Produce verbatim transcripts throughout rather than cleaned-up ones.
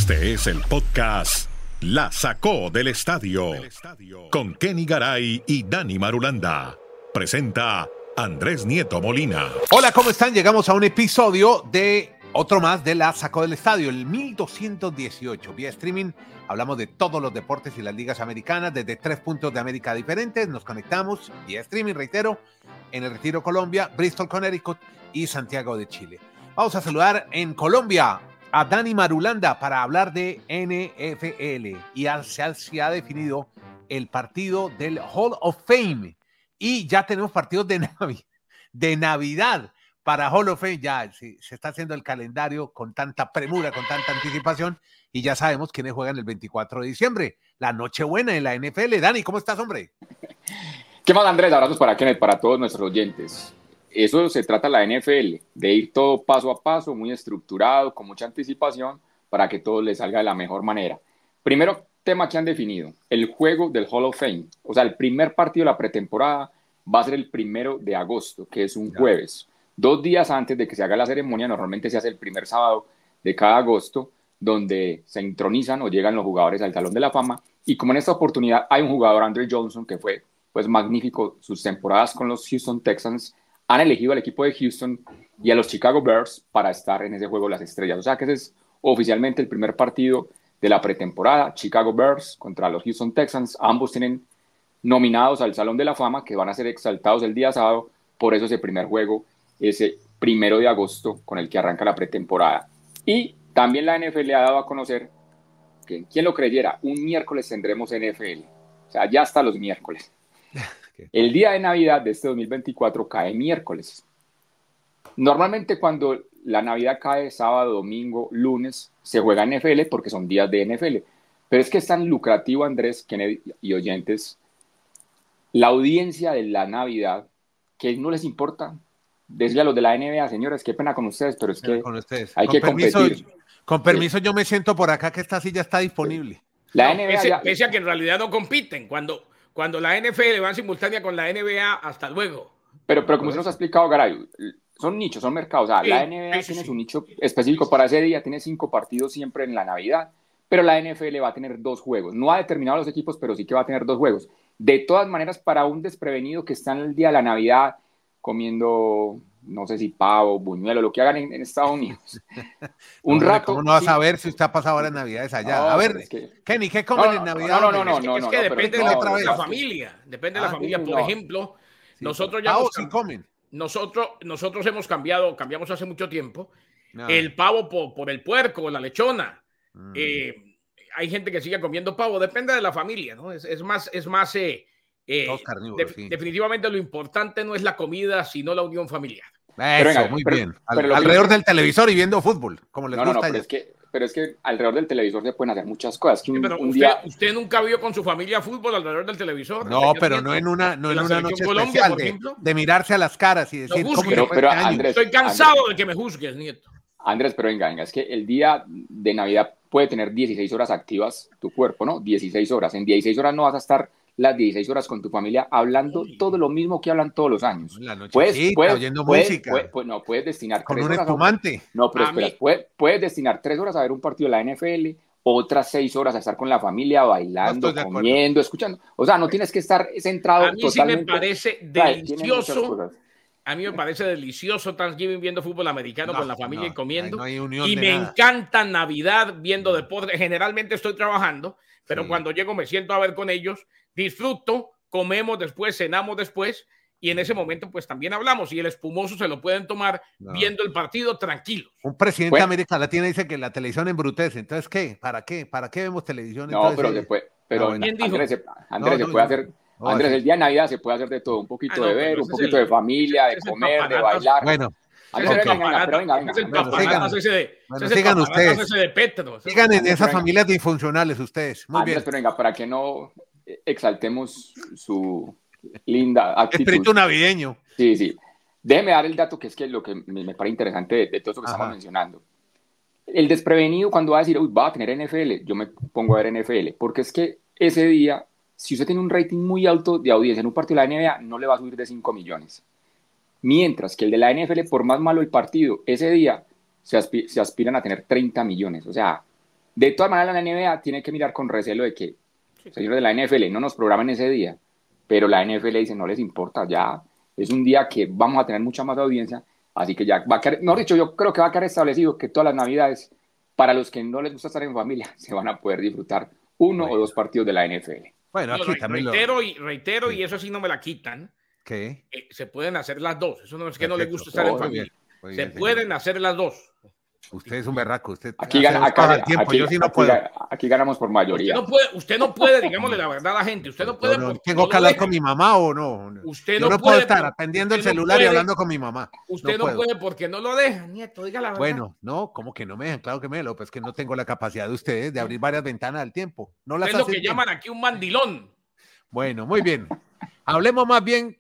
Este es el podcast La Sacó del Estadio con Kenny Garay y Dani Marulanda. Presenta Andrés Nieto Molina. Hola, ¿cómo están? Llegamos a un episodio de otro más de La Sacó del Estadio, el mil doscientos dieciocho. Vía streaming hablamos de todos los deportes y las ligas americanas desde tres puntos de América diferentes. Nos conectamos vía streaming, reitero, en el Retiro, Colombia, Bristol, Connecticut y Santiago de Chile. Vamos a saludar en Colombia a Dani Marulanda para hablar de N F L y se, se ha definido el partido del Hall of Fame y ya tenemos partidos de, Navi, de Navidad para Hall of Fame. Ya sí, se está haciendo el calendario con tanta premura, con tanta anticipación y ya sabemos quiénes juegan el veinticuatro de diciembre, la Nochebuena en la N F L. Dani, ¿cómo estás, hombre? ¿Qué más, Andrés? Abrazos para Kenneth, para todos nuestros oyentes. Eso se trata la N F L, de ir todo paso a paso, muy estructurado, con mucha anticipación, para que todo les salga de la mejor manera. Primero tema que han definido, el juego del Hall of Fame. O sea, el primer partido de la pretemporada va a ser el primero de agosto, que es un jueves. Dos días antes de que se haga la ceremonia, normalmente se hace el primer sábado de cada agosto, donde se intronizan o llegan los jugadores al Salón de la Fama. Y como en esta oportunidad hay un jugador, Andre Johnson, que fue pues magnífico sus temporadas con los Houston Texans, han elegido al equipo de Houston y a los Chicago Bears para estar en ese juego de las estrellas. O sea que ese es oficialmente el primer partido de la pretemporada, Chicago Bears contra los Houston Texans. Ambos tienen nominados al Salón de la Fama, que van a ser exaltados el día sábado. Por eso ese primer juego, ese primero de agosto, con el que arranca la pretemporada. Y también la N F L ha dado a conocer que, quien lo creyera, un miércoles tendremos N F L. O sea, ya hasta los miércoles. El día de Navidad de este dos mil veinticuatro cae miércoles. Normalmente cuando la Navidad cae sábado, domingo, lunes, se juega N F L porque son días de N F L. Pero es que es tan lucrativo, Andrés, Kennedy y oyentes, la audiencia de la Navidad, que no les importa. Decirle a los de la N B A, señores, qué pena con ustedes, pero es que con ustedes. hay con que permiso, competir. Con permiso, sí. Yo me siento por acá que esta silla está disponible. La no, N B A pese, ya... pese a que en realidad no compiten. Cuando... Cuando la N F L va en simultánea con la N B A, hasta luego. Pero, pero como usted nos ha explicado, Garay, son nichos, son mercados. O sea, sí, la N B A sí, tiene sí. su nicho específico para ese día, tiene cinco partidos siempre en la Navidad, pero la N F L va a tener dos juegos. No ha determinado los equipos, pero sí que va a tener dos juegos. De todas maneras, para un desprevenido que está en el día de la Navidad comiendo, no sé si pavo, buñuelo, lo que hagan en, en Estados Unidos. Un no, rato. ¿Cómo no vas sí. a ver si usted ha pasado ahora en Navidades allá? No, a ver, es que... Kenny, ¿qué comen no, no, en Navidad? No, no, no, no. Es no, que no, depende no, de no, la familia. Depende de la familia. Por ejemplo, sí, nosotros ya. Pavo hemos, sí comen. Nosotros, nosotros hemos cambiado, cambiamos hace mucho tiempo. No. El pavo por, por el puerco, la lechona. Mm. Eh, hay gente que sigue comiendo pavo. Depende de la familia, ¿no? Es, es más, es más. Eh, eh, de, sí. Definitivamente lo importante no es la comida, sino la unión familiar. Eso, pero venga, muy pero, bien. Al, pero alrededor que... del televisor y viendo fútbol, como les no, gusta. No, no, pero es, que, pero es que alrededor del televisor se pueden hacer muchas cosas. Que un, sí, pero un usted, día... usted nunca vio con su familia fútbol alrededor del televisor. No, pero no en una, no en una noche Colombia, especial de, de mirarse a las caras y decir, no ¿cómo pero, pero, este Andrés, estoy cansado Andrés, de que me juzgues, Nieto. Andrés, pero venga, venga, es que el día de Navidad puede tener dieciséis horas activas tu cuerpo, ¿no? dieciséis horas. En dieciséis horas no vas a estar las dieciséis horas con tu familia hablando sí. todo lo mismo que hablan todos los años. La noche puedes, sí, puedes, oyendo puedes, música. Puedes, puedes, no, puedes destinar con tres un horas espumante. A, no, pero a espera, mí. puedes, puedes destinar tres horas a ver un partido de la N F L, otras seis horas a estar con la familia, bailando, no comiendo, escuchando. O sea, no tienes que estar centrado a mí totalmente. Sí me parece delicioso. A mí me parece delicioso Thanksgiving viendo fútbol americano no, con la familia no, y comiendo. No y me nada. encanta Navidad viendo deporte. Generalmente estoy trabajando, pero sí. cuando llego me siento a ver con ellos, disfruto, comemos después, cenamos después, y en ese momento pues también hablamos. Y el espumoso se lo pueden tomar no. viendo el partido tranquilo. Un presidente bueno. de América Latina dice que la televisión embrutece. Entonces, ¿qué? ¿Para qué? ¿Para qué vemos televisión? No, Entonces, pero eh... después, pero ¿quién Andrés, dijo? se, Andrés no, se puede no, hacer... no, Andrés, sí. el día de Navidad se puede hacer de todo, un poquito ah, no, de ver, un poquito el, de familia, de ese comer, de bailar. Bueno, Andrés, okay. venga, venga, pero venga, venga. Es el bueno, papanatas sigan, ese de, bueno, ese sigan ustedes. Ese de Petro. Sigan en Andrés, esas venga. familias disfuncionales ustedes. Muy Andrés, bien. pero venga, para que no exaltemos su linda actitud. Espíritu navideño. Sí, sí. Déjeme dar el dato que es que lo que me, me parece interesante de, de todo eso que Ajá. estamos mencionando. El desprevenido cuando va a decir, uy, va a tener N F L, yo me pongo a ver N F L, porque es que ese día, si usted tiene un rating muy alto de audiencia en un partido de la N B A, no le va a subir de cinco millones. Mientras que el de la N F L, por más malo el partido, ese día se, aspi- se aspiran a tener treinta millones. O sea, De todas maneras, la N B A tiene que mirar con recelo de que, sí, señores de la N F L, no nos programen ese día, pero la N F L dice, no les importa, ya es un día que vamos a tener mucha más audiencia, así que ya va a quedar, no dicho, yo creo que va a quedar establecido que todas las navidades, para los que no les gusta estar en familia, se van a poder disfrutar uno bueno. o dos partidos de la N F L. Bueno, aquí no, también reitero, lo... y, reitero sí. y eso sí no me la quitan. ¿Qué? Eh, se pueden hacer las dos. Eso no es que Perfecto. no les guste estar oh, en familia. Bien, bien, se bien, pueden bien. hacer las dos. Usted es un berraco. Usted aquí, gana, acá, tiempo. Aquí, Yo sí no aquí, puedo. Aquí ganamos por mayoría. Usted no puede, usted no puede digámosle la verdad a la gente. Usted no puede. No, no, ¿Tengo no que hablar deja. con mi mamá o no? Usted Yo no, no puedo estar atendiendo el celular no puede, y hablando con mi mamá. Usted no, no puede porque no lo deja, nieto. Diga la verdad. Bueno, no, ¿cómo que no me dejan? Claro que me lo, pues que no tengo la capacidad de ustedes de abrir varias ventanas al tiempo. No las es lo que bien. llaman aquí un mandilón. Bueno, muy bien. Hablemos más bien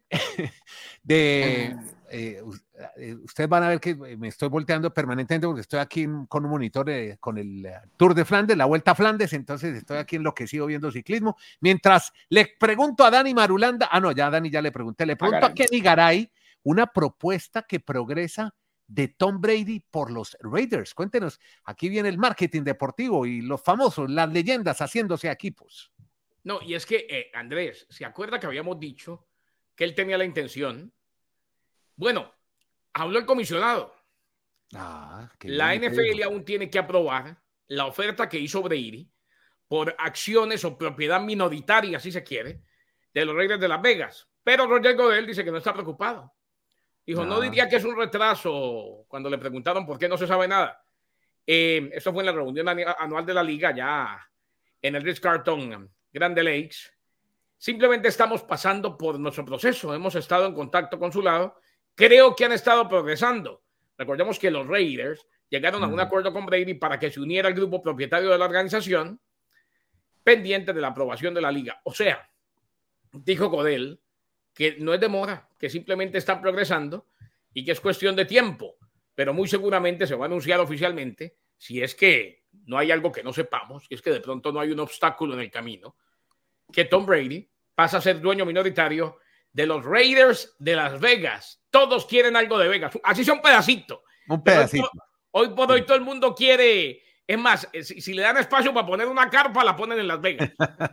de... Eh, ustedes van a ver que me estoy volteando permanentemente porque estoy aquí con un monitor eh, con el uh, Tour de Flandes, la Vuelta a Flandes, entonces estoy aquí enloquecido viendo ciclismo. Mientras le pregunto a Dani Marulanda, ah no, ya a Dani ya le pregunté, le pregunto a, a Kenny Garay una propuesta que progresa de Tom Brady por los Raiders. Cuéntenos, aquí viene el marketing deportivo y los famosos, las leyendas haciéndose equipos. No, y es que, eh, Andrés, ¿se acuerda que habíamos dicho que él tenía la intención? Bueno, habló el comisionado. Ah, la N F L aún tiene que aprobar la oferta que hizo Brady por acciones o propiedad minoritaria, si se quiere, de los Raiders de Las Vegas. Pero Roger Goodell dice que no está preocupado. Dijo, ah. no diría que es un retraso cuando le preguntaron por qué no se sabe nada. Eh, esto fue en la reunión anual de la liga ya en el Ritz-Carlton Grande Lakes. Simplemente estamos pasando por nuestro proceso. Hemos estado en contacto con su lado. Creo que han estado progresando. Recordemos que los Raiders llegaron a un acuerdo con Brady para que se uniera al grupo propietario de la organización pendiente de la aprobación de la liga. O sea, dijo Goodell que no es demora, que simplemente están progresando y que es cuestión de tiempo, pero muy seguramente se va a anunciar oficialmente si es que no hay algo que no sepamos, si es que de pronto no hay un obstáculo en el camino, que Tom Brady pasa a ser dueño minoritario de los Raiders de Las Vegas. Todos quieren algo de Vegas, así sea un pedacito. Un pedacito. Hoy, hoy por hoy todo el mundo quiere, es más, si, si le dan espacio para poner una carpa, la ponen en Las Vegas.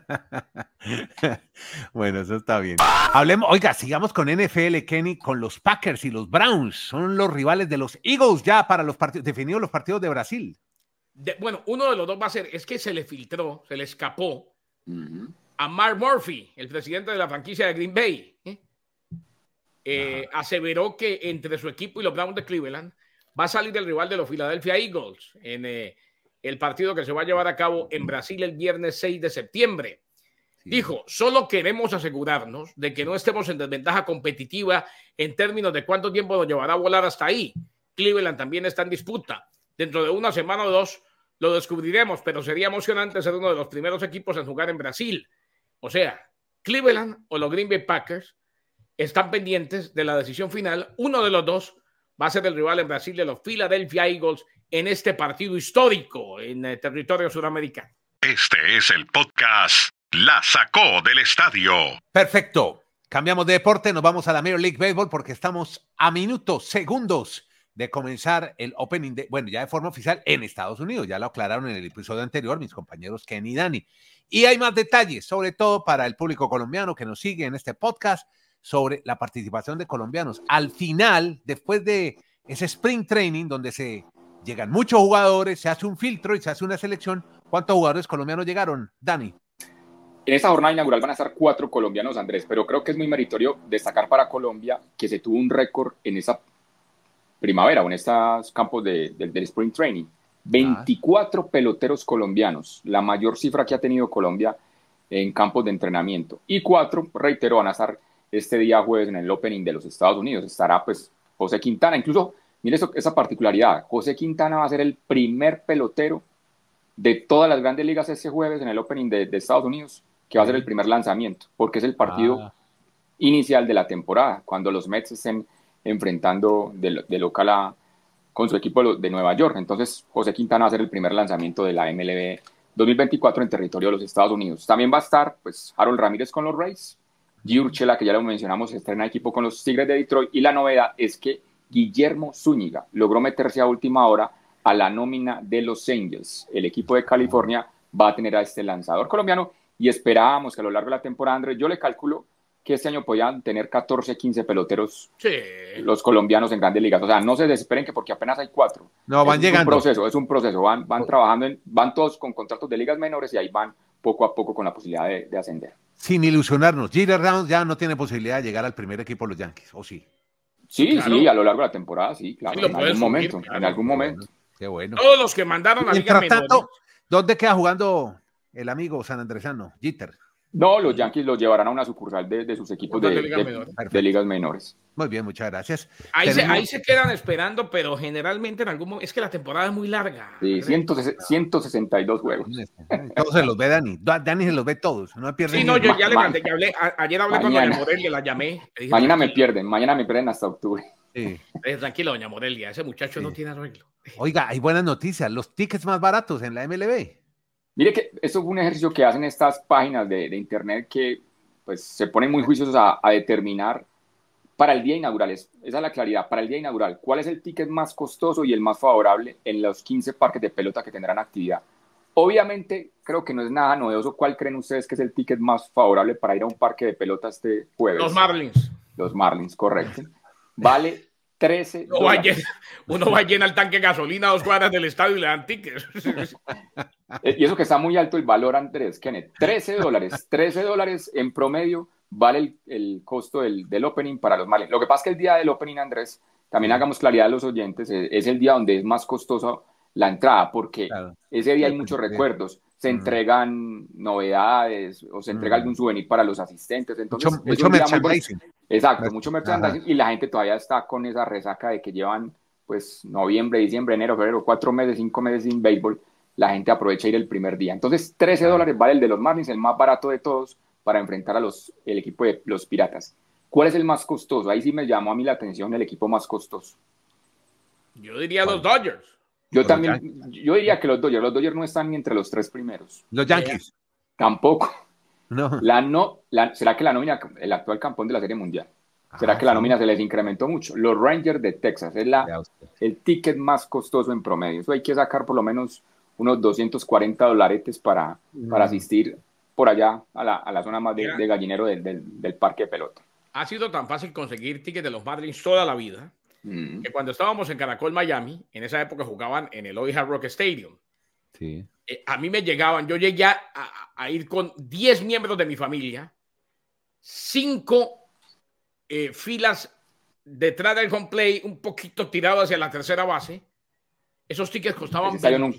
Bueno, eso está bien. Hablemos, oiga, sigamos con N F L, Kenny, con los Packers y los Browns. Son los rivales de los Eagles ya para los partidos, definidos los partidos de Brasil. De, bueno, uno de los dos va a ser, es que se le filtró, se le escapó uh-huh. a Mark Murphy, el presidente de la franquicia de Green Bay. ¿eh? Eh, uh-huh. Aseveró que entre su equipo y los Browns de Cleveland va a salir el rival de los Philadelphia Eagles en eh, el partido que se va a llevar a cabo en Brasil el viernes seis de septiembre. Sí. Dijo, solo queremos asegurarnos de que no estemos en desventaja competitiva en términos de cuánto tiempo nos llevará a volar hasta ahí. Cleveland también está en disputa. Dentro de una semana o dos lo descubriremos, pero sería emocionante ser uno de los primeros equipos en jugar en Brasil. O sea, Cleveland o los Green Bay Packers están pendientes de la decisión final. Uno de los dos va a ser el rival en Brasil de los Philadelphia Eagles en este partido histórico en el territorio suramericano. Este es el podcast La Sacó del Estadio. Perfecto. Cambiamos de deporte, nos vamos a la Major League Baseball porque estamos a minutos, segundos de comenzar el opening, de, bueno, ya de forma oficial en Estados Unidos. Ya lo aclararon en el episodio anterior mis compañeros Kenny y Dani. Y hay más detalles, sobre todo para el público colombiano que nos sigue en este podcast, sobre la participación de colombianos. Al final, después de ese Spring Training, donde se llegan muchos jugadores, se hace un filtro y se hace una selección, ¿cuántos jugadores colombianos llegaron, Dani? En esta jornada inaugural van a estar cuatro colombianos, Andrés, pero creo que es muy meritorio destacar para Colombia que se tuvo un récord en esa primavera o en estos campos de, de, del Spring Training. veinticuatro ah. peloteros colombianos, la mayor cifra que ha tenido Colombia en campos de entrenamiento. Y cuatro, reitero, van a estar este día jueves en el opening de los Estados Unidos. Estará pues José Quintana. Incluso, mire eso, esa particularidad. José Quintana va a ser el primer pelotero de todas las grandes ligas este jueves en el opening de, de Estados Unidos, que va a ser el primer lanzamiento, porque es el partido ah. inicial de la temporada, cuando los Mets estén enfrentando de, de local a, con su equipo de Nueva York. Entonces, José Quintana va a ser el primer lanzamiento de la M L B dos mil veinticuatro en territorio de los Estados Unidos. También va a estar pues Harold Ramírez con los Rays, G. Urshela, que ya lo mencionamos, estrena equipo con los Tigres de Detroit, y la novedad es que Guillermo Zúñiga logró meterse a última hora a la nómina de los Angels. El equipo de California va a tener a este lanzador colombiano y esperábamos que a lo largo de la temporada, Andrés, yo le calculo que este año podían tener catorce, quince peloteros sí. los colombianos en grandes ligas. O sea, no se desesperen que porque apenas hay cuatro. No, van es llegando. Es un proceso, es un proceso. Van, van trabajando, en, van todos con contratos de ligas menores y ahí van poco a poco con la posibilidad de, de ascender. Sin ilusionarnos, Jeter Downs ya no tiene posibilidad de llegar al primer equipo de los Yankees, ¿o sí? Sí, claro. sí, a lo largo de la temporada, sí, claro. Sí, en, algún subir, momento, claro. en algún momento, Qué bueno. Todos los que mandaron a Mientras ligas tanto, menores. ¿dónde queda jugando el amigo sanandresano, Jeter? No, los Yankees los llevarán a una sucursal de, de sus equipos de, de, ligas de, de ligas menores. Muy bien, muchas gracias. Ahí, Tenemos... se, ahí se quedan esperando, pero generalmente en algún momento, es que la temporada es muy larga. Sí, ciento sesenta y dos juegos. Todos se los ve Dani. Dani se los ve todos. No pierde sí, no, yo ya le mandé, ya hablé, a, ayer hablé mañana. Con doña Morelia, la llamé. Dije, mañana me pierden, mañana me pierden hasta octubre. Sí. Eh, tranquilo, doña Morelia, ese muchacho sí. no tiene arreglo. Oiga, hay buenas noticias, los tickets más baratos en la M L B. Mire que esto fue un ejercicio que hacen estas páginas de, de internet que pues, se ponen muy juiciosos a, a determinar para el día inaugural, es, esa es la claridad, para el día inaugural, cuál es el ticket más costoso y el más favorable en los quince parques de pelota que tendrán actividad. Obviamente, creo que no es nada novedoso. ¿Cuál creen ustedes que es el ticket más favorable para ir a un parque de pelota este jueves? Los Marlins. Los Marlins, correcto. Vale trece uno va, llena, uno va llena el tanque de gasolina a dos cuadras del estadio y le dan tickets. Y eso que está muy alto el valor, Andrés, Kenneth. trece dólares. trece dólares en promedio vale el, el costo del, del opening para los Marlins. Lo que pasa es que el día del opening, Andrés, también hagamos claridad a los oyentes, es, es el día donde es más costoso la entrada, porque claro. ese día hay muchos recuerdos. Se uh-huh. entregan novedades o se entrega uh-huh. algún souvenir para los asistentes. Entonces, mucho, mucho merchandising. Muy Exacto, Mer- mucho merchandising. Y la gente todavía está con esa resaca de que llevan pues noviembre, diciembre, enero, febrero, cuatro meses, cinco meses sin béisbol. La gente aprovecha ir el primer día. Entonces, trece dólares vale el de los Marlins, el más barato de todos, para enfrentar a los, el equipo de los Piratas. ¿Cuál es el más costoso? Ahí sí me llamó a mí la atención el equipo más costoso. Yo diría los Dodgers. Yo también, yo diría que los Dodgers, los Dodgers no están ni entre los tres primeros. Los Yankees. Tampoco. No. La no, la, ¿Será que la nómina, el actual campeón de la Serie Mundial? ¿Será ah, que la nómina sí. se les incrementó mucho? Los Rangers de Texas, es la, el ticket más costoso en promedio. Eso hay que sacar por lo menos unos doscientos cuarenta dolaretes para, mm. para asistir por allá a la, a la zona más de, de gallinero del, del, del parque de pelota. Ha sido tan fácil conseguir tickets de los Marlins toda la vida. Mm. Que cuando estábamos en Caracol, Miami, en esa época jugaban en el Hoy Hard Rock Stadium. Sí. Eh, a mí me llegaban, yo llegué a, a, a ir con diez miembros de mi familia, cinco eh, filas detrás del home play, un poquito tirado hacia la tercera base. Esos tickets costaban veinte,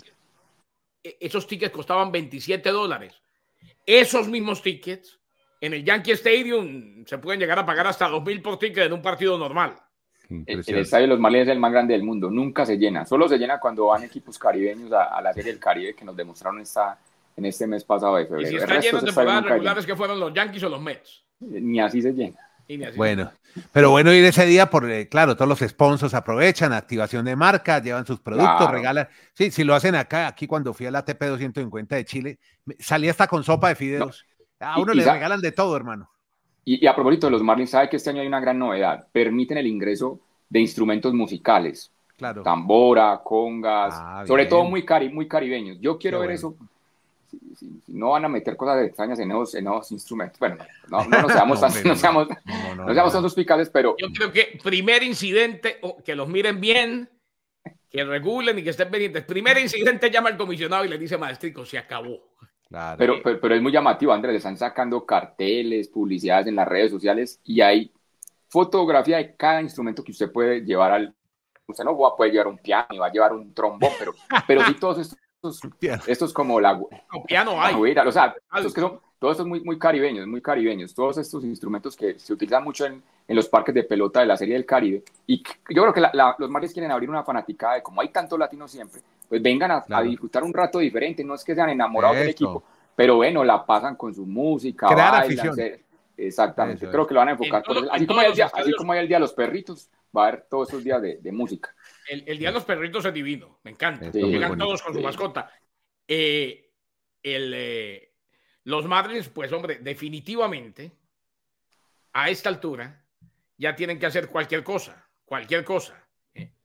esos tickets costaban veintisiete dólares. Esos mismos tickets en el Yankee Stadium se pueden llegar a pagar hasta dos mil por ticket en un partido normal. El, el estadio de los Marlins es el más grande del mundo, nunca se llena, solo se llena cuando van equipos caribeños a, a la Serie del Caribe que nos demostraron esta, en este mes pasado de febrero. Y si está lleno en temporadas regulares, que fueron los Yankees o los Mets. Ni así se llena. Ni así bueno, se llena. Pero bueno ir ese día, porque claro, todos los sponsors aprovechan, activación de marca, llevan sus productos, claro. regalan. Sí, si lo hacen acá, aquí cuando fui a la A T P doscientos cincuenta de Chile, salí hasta con sopa de fideos. No. A uno y, le y regalan de todo, hermano. Y, y a propósito de los Marlins, sabe que este año hay una gran novedad. Permiten el ingreso de instrumentos musicales. Claro. Tambora, congas, ah, sobre todo muy, cari muy caribeños. Yo quiero Qué ver bueno. eso. Si, si, si no van a meter cosas extrañas en esos, en esos instrumentos. Bueno, no, no, no seamos no, no, seamos, no, no, no seamos tan suspicaces, pero... Yo creo que primer incidente, oh, que los miren bien, que regulen y que estén pendientes. Primer incidente llama al comisionado y le dice, maestrico, se acabó. Claro. Pero, pero, pero es muy llamativo, Andrés, están sacando carteles, publicidades en las redes sociales y hay fotografía de cada instrumento que usted puede llevar al... Usted no va a poder llevar un piano y va a llevar un trombón, pero, pero sí todos estos, estos como la... No, piano hay. Güera, o sea, estos que son, todos estos muy, muy caribeños, muy caribeños, todos estos instrumentos que se utilizan mucho en, en los parques de pelota de la Serie del Caribe. Y yo creo que la, la, los Marlins quieren abrir una fanaticada de como hay tantos latinos siempre, pues vengan a, claro. a disfrutar un rato diferente, no es que sean enamorados Esto. del equipo, pero bueno, la pasan con su música, crear bailan, afición. Se, exactamente, eso creo es. que lo van a enfocar. Todo, así, como el día, así como hay el Día de los Perritos, va a haber todos esos días de, de música. El, el Día de los Perritos es divino, me encanta. Sí, Llegan todos con sí. su mascota. Eh, el, eh, los Marlins, pues hombre, definitivamente, a esta altura, ya tienen que hacer cualquier cosa, cualquier cosa. ¿eh?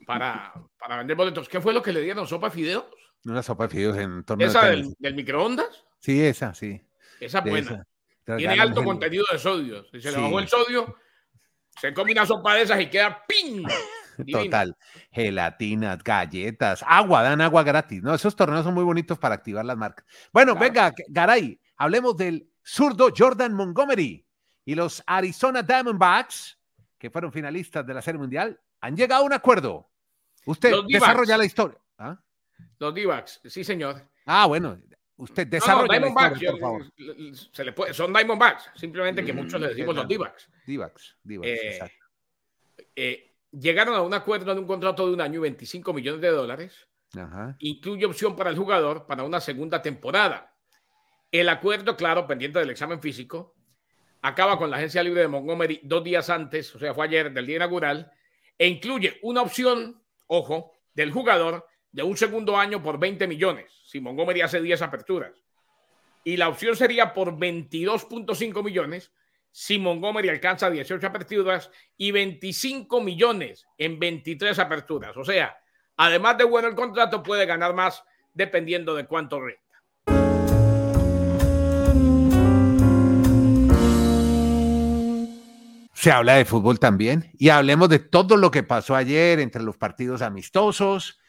para, para vender boletos. ¿Qué fue lo que le dieron? ¿Sopa de fideos? Una sopa de fideos en torno ¿Esa de del, del microondas? Sí, esa, sí. Esa es buena. Esa. Tiene alto contenido de sodio. Si se sí. le bajó el sodio, se come una sopa de esas y queda ¡ping! Total. Gelatinas, galletas, agua, dan agua gratis. No, esos torneos son muy bonitos para activar las marcas. Bueno, claro. Venga, Garay, hablemos del zurdo Jordan Montgomery y los Arizona Diamondbacks, que fueron finalistas de la Serie Mundial, han llegado a un acuerdo. Usted desarrolla la historia. ¿Ah? Los D-backs, sí, señor. Ah, bueno. Usted desarrolla no, no, la historia, por favor. Se le puede, son Diamondbacks, simplemente que muchos le decimos los D-backs. D-backs, D-backs, eh, exacto. Eh, llegaron a un acuerdo de un contrato de un año y veinticinco millones de dólares. Ajá. Incluye opción para el jugador para una segunda temporada. El acuerdo, claro, pendiente del examen físico, acaba con la agencia libre de Montgomery dos días antes, o sea, fue ayer del día inaugural, e incluye una opción, ojo, del jugador de un segundo año por veinte millones, si Montgomery hace diez aperturas. Y la opción sería por veintidós punto cinco millones si Montgomery alcanza dieciocho aperturas y veinticinco millones en veintitrés aperturas. O sea, además de bueno el contrato, puede ganar más dependiendo de cuánto renta. Se habla de fútbol también y hablemos de todo lo que pasó ayer entre los partidos amistosos,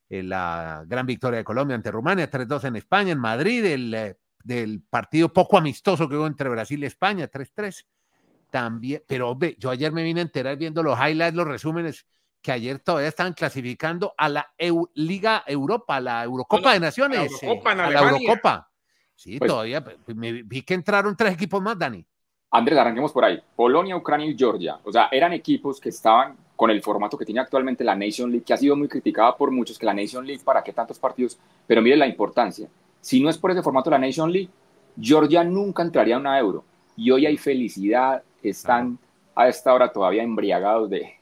la gran victoria de Colombia ante Rumania, tres dos en España, en Madrid, el, del partido poco amistoso que hubo entre Brasil y España, tres tres. También, pero hombre, yo ayer me vine a enterar viendo los highlights, los resúmenes, que ayer todavía estaban clasificando a la Eu, Liga Europa, a la Eurocopa a de Naciones. A la Eurocopa, eh, a la Eurocopa. Sí, pues, todavía, me vi que entraron tres equipos más, Dani. Andrés, arranquemos por ahí. Polonia, Ucrania y Georgia. O sea, eran equipos que estaban con el formato que tiene actualmente la Nation League, que ha sido muy criticada por muchos, que la Nation League, ¿para qué tantos partidos? Pero miren la importancia. Si no es por ese formato de la Nation League, Georgia nunca entraría a una Euro. Y hoy hay felicidad, están a esta hora todavía embriagados de,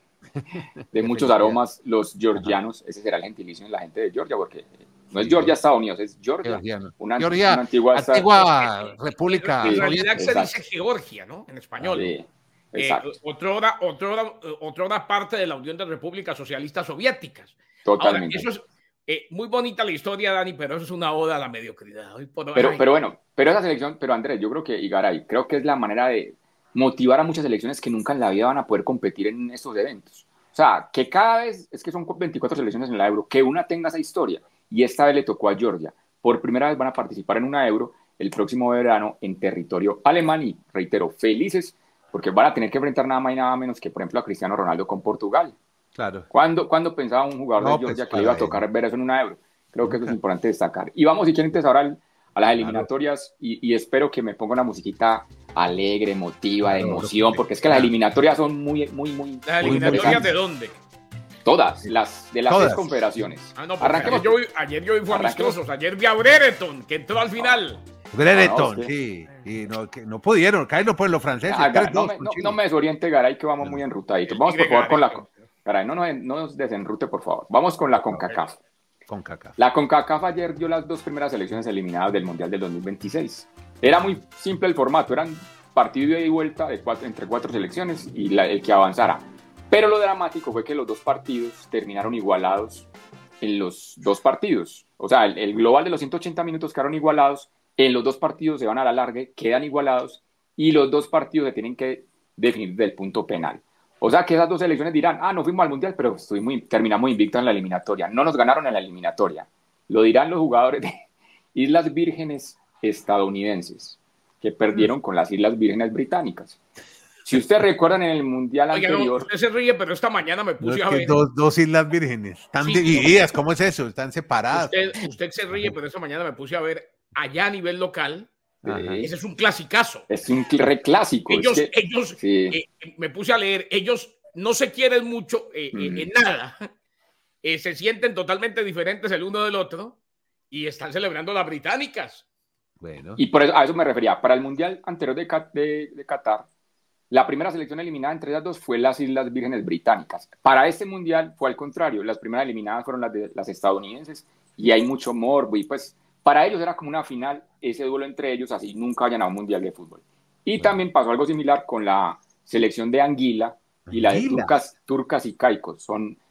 de muchos aromas los georgianos. Ese será el gentilicio en la gente de Georgia, porque no es Georgia, Estados Unidos, es Georgia. Una, Georgia, una antigua, antigua república. En realidad se dice Georgia, ¿no? En español. Sí, exacto. Eh, otrora, otrora, otrora parte de la Unión de Repúblicas Socialistas Soviéticas. Totalmente. Ahora, eso es eh, muy bonita la historia, Dani, pero eso es una oda a la mediocridad. Por... Pero, pero bueno, pero esa selección, pero Andrés, yo creo que Igaray, creo que es la manera de motivar a muchas selecciones que nunca en la vida van a poder competir en estos eventos. O sea, que cada vez, es que son veinticuatro selecciones en la Euro, que una tenga esa historia. Y esta vez le tocó a Georgia. Por primera vez van a participar en una Euro el próximo verano en territorio alemán y, reitero, felices porque van a tener que enfrentar nada más y nada menos que, por ejemplo, a Cristiano Ronaldo con Portugal. Claro. ¿Cuándo, ¿cuándo pensaba un jugador no, de Georgia pues, que le iba a tocar ver eso en una Euro? Creo que eso es importante destacar. Y vamos, si quieren, entonces ahora a las eliminatorias y, y espero que me ponga una musiquita alegre, emotiva, de emoción, porque es que las eliminatorias son muy, muy, muy... ¿Las eliminatorias de dónde? Todas, las de las Todas. seis confederaciones. Ah, no, Arranquemos. Ayer yo, ayer yo vi amistosos, ayer vi a Brereton, que entró al final. Brereton, no, no, sí. Y no, que no pudieron, caer no pueden los franceses. Ah, Garay, no, me, no, no me desoriente, Garay, que vamos no. muy enrutaditos. Vamos, por favor, con la... Garay, no, no, no nos desenrute, por favor. Vamos con la CONCACAF. CONCACAF. La CONCACAF ayer dio las dos primeras selecciones eliminadas del Mundial del dos mil veintiséis. Era muy simple el formato, eran partido de ida y vuelta de cuatro, entre cuatro selecciones y la, el que avanzara. Pero lo dramático fue que los dos partidos terminaron igualados en los dos partidos. O sea, el, el global de los ciento ochenta minutos quedaron igualados, en los dos partidos se van a la larga, quedan igualados, y los dos partidos se tienen que definir del punto penal. O sea, que esas dos selecciones dirán, ah, no fuimos al Mundial, pero estuvimos, terminamos invictos en la eliminatoria. No nos ganaron en la eliminatoria. Lo dirán los jugadores de Islas Vírgenes estadounidenses, que perdieron con las Islas Vírgenes británicas. Si ustedes recuerdan en el Mundial Oiga, anterior... No, usted se ríe, pero esta mañana me puse no, a ver... Dos, dos Islas Vírgenes, están sí, divididas, ¿cómo es eso? Están separadas. Usted, usted se ríe, pero esta mañana me puse a ver allá a nivel local. Ajá. Ese es un clasicazo. Es un reclásico. Ellos, es que, ellos sí. eh, me puse a leer, ellos no se quieren mucho eh, mm. en nada. Eh, se sienten totalmente diferentes el uno del otro y están celebrando las británicas. Bueno. Y por eso, a eso me refería. Para el Mundial anterior de, de, de Qatar, la primera selección eliminada entre las dos fue las Islas Vírgenes Británicas. Para este Mundial fue al contrario. Las primeras eliminadas fueron las, de, las estadounidenses y hay mucho morbo y pues para ellos era como una final ese duelo entre ellos, así nunca vayan a un Mundial de fútbol. Y bueno. También pasó algo similar con la selección de Anguila y la de Turcas, Turcas y Caicos. Son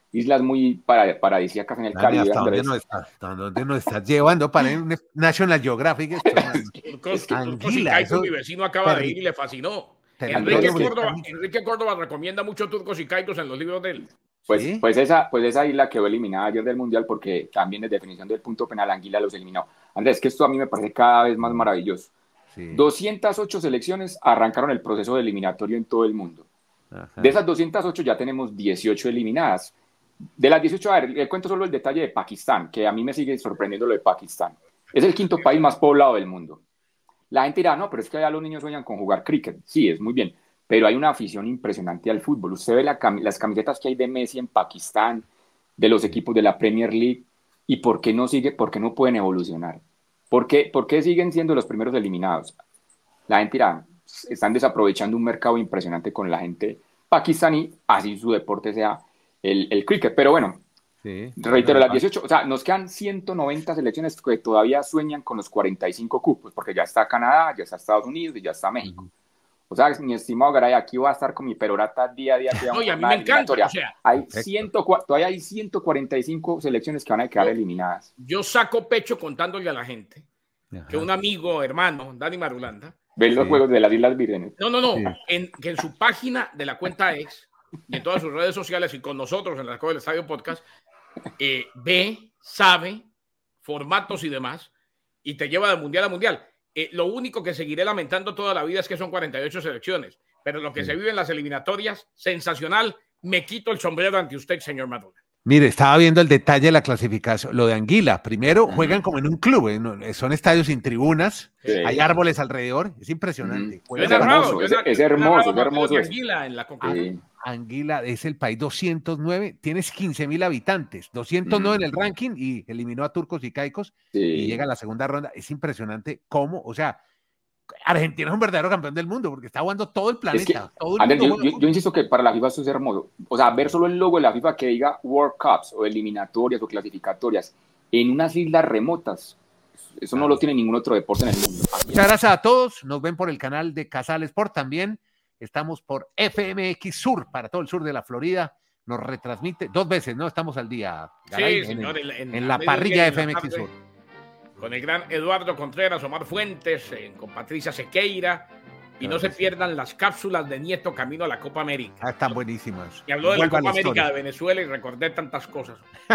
islas muy para, paradisíacas en el Dani, Caribe. ¿hasta dónde, nos está, ¿hasta dónde nos estás llevando para ir National Geographic? Esto, Turcos, Turcos y Caicos, mi vecino acaba de ir y le fascinó. Enrique Córdoba, Enrique Córdoba recomienda mucho Turcos y Caicos en los libros de él. Pues, ¿Sí? pues, esa, pues esa isla quedó eliminada ayer del Mundial porque también es definición del punto penal, Anguila los eliminó. Andrés, que esto a mí me parece cada vez más maravilloso. Sí. doscientas ocho selecciones arrancaron el proceso de eliminatorio en todo el mundo. Ajá. De esas doscientas ocho ya tenemos dieciocho eliminadas. De las dieciocho, a ver, le cuento solo el detalle de Pakistán, que a mí me sigue sorprendiendo lo de Pakistán. Es el quinto país más poblado del mundo. La gente dirá, no, pero es que allá los niños sueñan con jugar cricket. Sí, es muy bien, pero hay una afición impresionante al fútbol. Usted ve la cam- las camisetas que hay de Messi en Pakistán, de los equipos de la Premier League, y ¿por qué no sigue? ¿Por qué no pueden evolucionar? ¿Por qué, ¿Por qué siguen siendo los primeros eliminados? La gente dirá, están desaprovechando un mercado impresionante con la gente pakistaní, así su deporte sea el, el cricket. Pero bueno, sí, reitero, las dieciocho, o sea, nos quedan ciento noventa selecciones que todavía sueñan con los cuarenta y cinco cupos, porque ya está Canadá, ya está Estados Unidos y ya está México. Uh-huh. O sea, mi estimado Garay, aquí voy a estar con mi perorata día a día. No, y a mí me encanta. O sea, hay cien, todavía hay ciento cuarenta y cinco selecciones que van a quedar yo, eliminadas. Yo saco pecho contándole a la gente Ajá. que un amigo, hermano, Dani Marulanda, ven los sí. juegos de las Islas Vírgenes. No, no, no. Sí. En, que en su página de la cuenta X y en todas sus redes sociales y con nosotros en la Sacó del Estadio Podcast, eh, ve, sabe, formatos y demás, y te lleva de mundial a mundial. Eh, lo único que seguiré lamentando toda la vida es que son cuarenta y ocho selecciones, pero lo que sí. se vive en las eliminatorias, sensacional. Me quito el sombrero ante usted, señor Maduro. Mire, estaba viendo el detalle de la clasificación, lo de Anguila. Primero, uh-huh. juegan como en un club, ¿eh? Son estadios sin tribunas, sí. hay árboles alrededor, es impresionante. Uh-huh. Es hermoso, es, es hermoso, es hermoso. Anguila en la sí. Anguila es el país doscientos nueve, tienes quince mil habitantes, doscientos nueve uh-huh. en el ranking y eliminó a Turcos y Caicos sí. y llega a la segunda ronda. Es impresionante cómo, o sea, Argentina es un verdadero campeón del mundo porque está jugando todo el planeta. Es que, todo el Andrés, mundo yo, yo, yo insisto que para la FIFA eso es hermoso. O sea, ver solo el logo de la FIFA que diga World Cups o eliminatorias o clasificatorias en unas islas remotas, eso no lo tiene ningún otro deporte en el mundo. Muchas gracias a todos. Nos ven por el canal de Casal Sport también. Estamos por F M X Sur para todo el sur de la Florida. Nos retransmite dos veces, ¿no? Estamos al día. Garay, sí, en, señor, el, en, en la parrilla de F M X tarde, Sur. Con el gran Eduardo Contreras, Omar Fuentes, eh, con Patricia Sequeira. Y claro, no se pierdan las cápsulas de Nieto camino a la Copa América. Ah, están buenísimas. Y habló de Vuelva la Copa la América de Venezuela y recordé tantas cosas.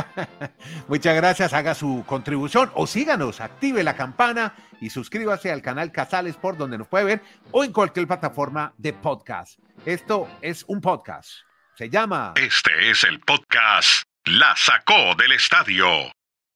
Muchas gracias, haga su contribución o síganos, active la campana y suscríbase al canal Casal Sport donde nos puede ver o en cualquier plataforma de podcast. Esto es un podcast. Se llama... Este es el podcast La Sacó del Estadio.